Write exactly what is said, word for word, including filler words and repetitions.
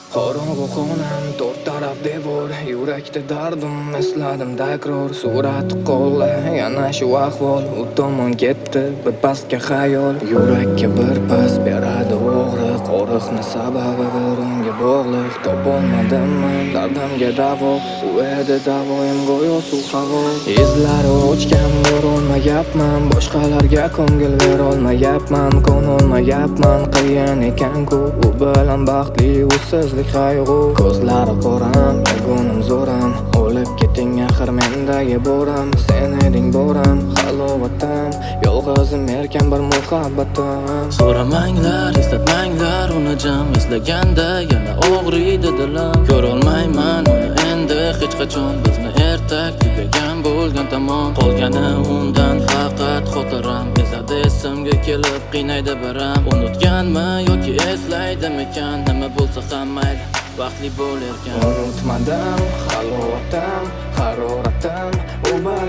Qorong'u xonam, to'rt taraf devor, yurakda dardim, esladim takror. Surat qo'lda, yana shu ahvol, u tomon ketdi bir pastga xayol. Yurakka bir pas beradi og'riq, og'riqni sababi bo'ronga bog'liq. Topolmadimmi dardimga davo, u edi davoim go'yo suv havo. Izlari o'chgan borolmayapman, boshqalarga ko'ngil berolmayapman, ko'nolmayapman, qiyin ekan-ku u bilan baxtli ussizlik qayg'u. Ko'zlari qoram, yagonim zo'ram, o'lib keting axir mendagi boram. Sen eding boram, halovatim, yolg'izim erkan bir muhabbatim. So'ramanglar, eslatmanglar uni jam, eslaganda yana og'riydi dilim. Ko'rolmayman uni endi hech qachon, bizni ertak tugagan bo'lgan tamom. Qolgani undan faqat xotiram, ezadi esimga kelib qiynaydi biram. Unutganmi yoki eslaydimikan, nima bo'lsa ham mayli, baxtli bo'l erkan. Unutmadim halovatim, haroratim,